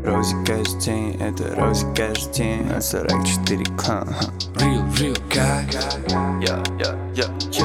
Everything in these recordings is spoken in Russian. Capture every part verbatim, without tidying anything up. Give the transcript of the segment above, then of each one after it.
Рози каждый день, это Рози каждый день. На сорок четыре к. Real, real guy. Я, я, я, я,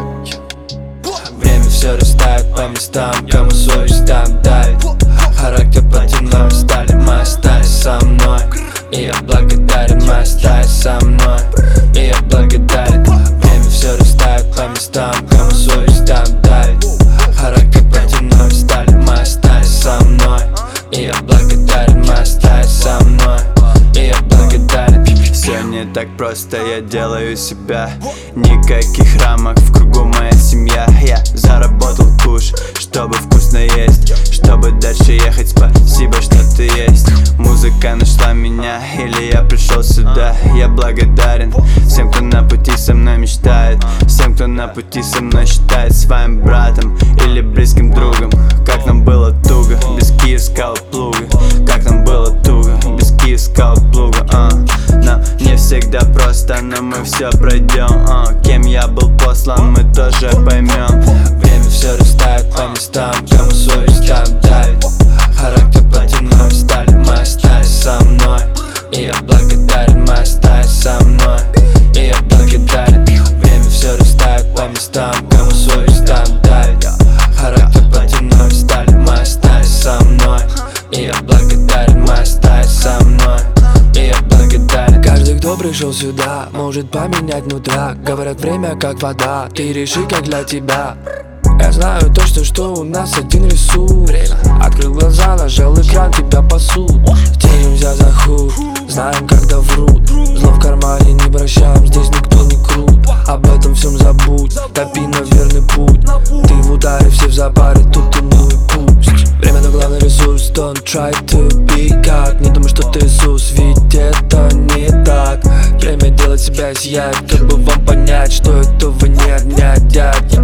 я. Время все расставит по местам, кому совесть там давит. Характер платиновый стали, мы остались со мной. И я благодарен, мы остались со мной. И я благодарен. Время все расставит по местам, кому совесть там давит. Характер платиновый стали, мы остались со мной. И я благодарен, мы остались со мной. И я благодарен. Все не так просто, я делаю себя. Никаких рамок, в кругу моя семья. Я заработал куш, чтобы вкусно есть, чтобы дальше ехать. Спасибо, что ты есть. Музыка нашла меня, или я пришел сюда. Я благодарен всем, кто на пути со мной мечтает, всем, кто на пути со мной считает своим братом или близким другом. Как нам было туго без киевского плуга, как нам было туго без киевского плуга. а. Нам не всегда просто, но мы все пройдем. а. Кем я был послан, мы тоже поймем. Время все расставит по местам, кому совесть там давит. Характер платиновый стали, мы остались со мной. И я благодарен, мы остались со мной. И я благодарен. Время все расставит по местам, кому совесть там давит. Характер платиновый стали, мы остались со мной. И я благодарен, мы остались со мной. И я благодарен. Каждый, кто пришел сюда, может поменять нутра. Говорят, время как вода, ты реши, как для тебя. Я знаю точно, что у нас один ресурс. Открыл глаза, нажал экран, тебя пасут. Тянемся за худ, знаем, когда врут. Зло в кармане не прощаем, здесь никто не крут. Об этом всем забудь, топи на верный путь. Ты в ударе, все в запаре, тут и ну и пусть. Время, но главный ресурс, don't try to be как. Не думай, что ты Иисус, ведь это не так. Время делать себя сиять, чтобы вам понять, что этого не отнять, дядь.